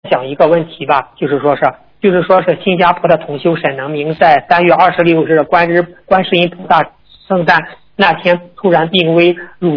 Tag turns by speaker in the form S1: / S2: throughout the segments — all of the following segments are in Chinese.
S1: 讲一个问题吧，就是说是新加坡的同修沈能明在3月26日观世音菩萨圣诞那天突然病危，乳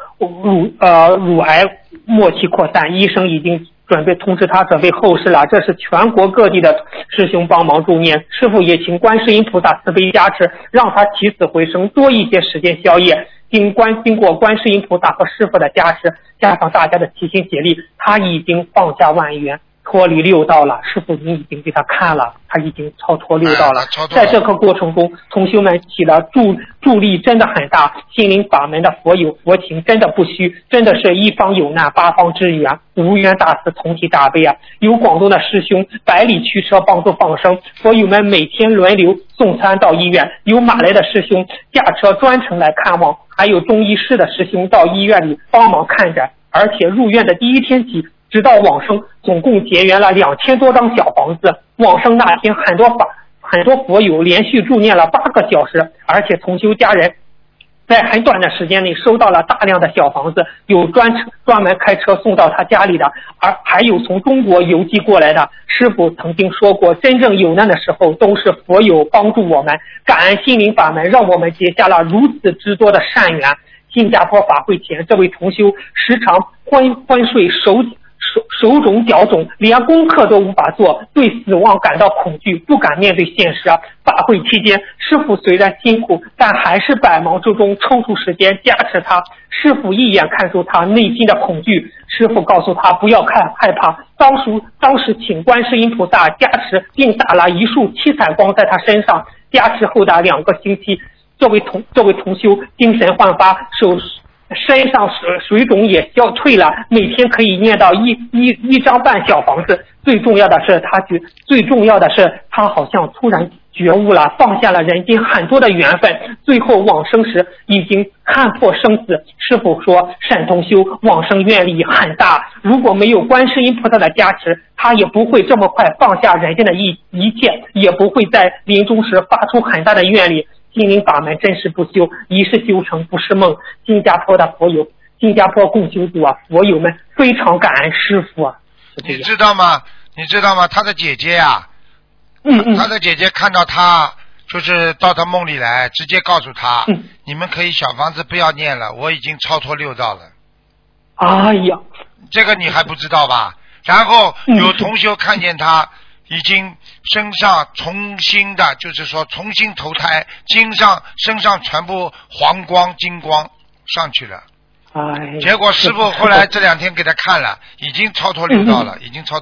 S1: 癌末期扩散，医生已经通知他准备后事了。这是全国各地的师兄帮忙助念，师父也请观世音菩萨慈悲加持，让他起死回生，多一些时间宵夜。经过观世音菩萨和师父的加持，加上大家的齐心协力，他已经放下万缘，脱离六道了。师父您已经给他看了，他已经超脱六道了。在这个过程中，同修们起了助力真的很大，心灵法门的佛友佛情真的不虚，真的是一方有难八方支援，无缘大慈同体大悲啊！有广东的师兄百里驱车帮助放生，佛友们每天轮流送餐到医院，有马来的师兄驾车专程来看望，还有中医师的师兄到医院里帮忙看诊，而且入院的第一天起直到往生，总共结缘了2000多张小房子。往生那天很多佛友连续助念了8个小时，而且同修家人在很短的时间内收到了大量的小房子，有专门开车送到他家里的，而还有从中国邮寄过来的。师父曾经说过，真正有难的时候都是佛友帮助我们，感恩心灵法门让我们结下了如此之多的善缘。新加坡法会前，这位同修时常昏睡，手肿脚肿，连功课都无法做，对死亡感到恐惧，不敢面对现实啊。法会期间，师父虽然辛苦，但还是百忙之中抽出时间加持他。师父一眼看出他内心的恐惧，师父告诉他不要害怕。当时请观世音菩萨加持，并打了一束七彩光在他身上。加持后的2个星期，这位同修精神焕发，身上水肿也消退了，每天可以念到一张半小房子。最重要的是他好像突然觉悟了，放下了人间很多的缘分，最后往生时已经看破生死。师父说沈同修往生愿力很大，如果没有观世音菩萨的加持，他也不会这么快放下人间的一切，也不会在临终时发出很大的愿力。心灵法门真实不休，一世修成不是梦。新加坡的佛友，新加坡共修组啊，佛友们非常感恩师父啊。
S2: 你知道吗？他的姐姐呀，他的姐姐看到他，就是到他梦里来，直接告诉他，你们可以小房子不要念了，我已经超脱六道了。
S1: 哎呀，
S2: 这个你还不知道吧？然后有同修看见他已经身上重新的，就是说重新投胎，身上全部黄光金光上去了。结果师父后来这2天给他看了，已经超脱六道了，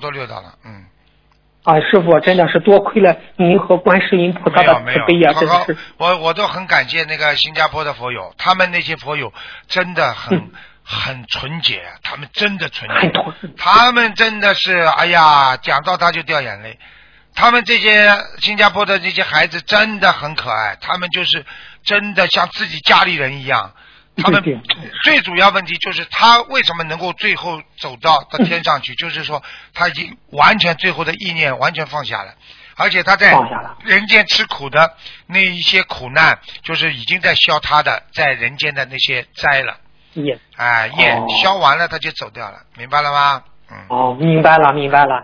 S1: 师父真的是多亏了您和观世音菩萨的慈悲啊！真的是
S2: 我都很感谢那个新加坡的佛友，他们那些佛友真的很纯洁，他们真的纯洁，他们真的是哎呀，讲到他就掉眼泪。他们这些新加坡的这些孩子真的很可爱，他们就是真的像自己家里人一样。他们最主要问题就是他为什么能够最后走到天上去，就是说他已经完全最后的意念完全放下了，而且他在人间吃苦的那一些苦难，就是已经在消他的在人间的那些灾了。业消完了他就走掉了，明白了吗？
S1: 明白了。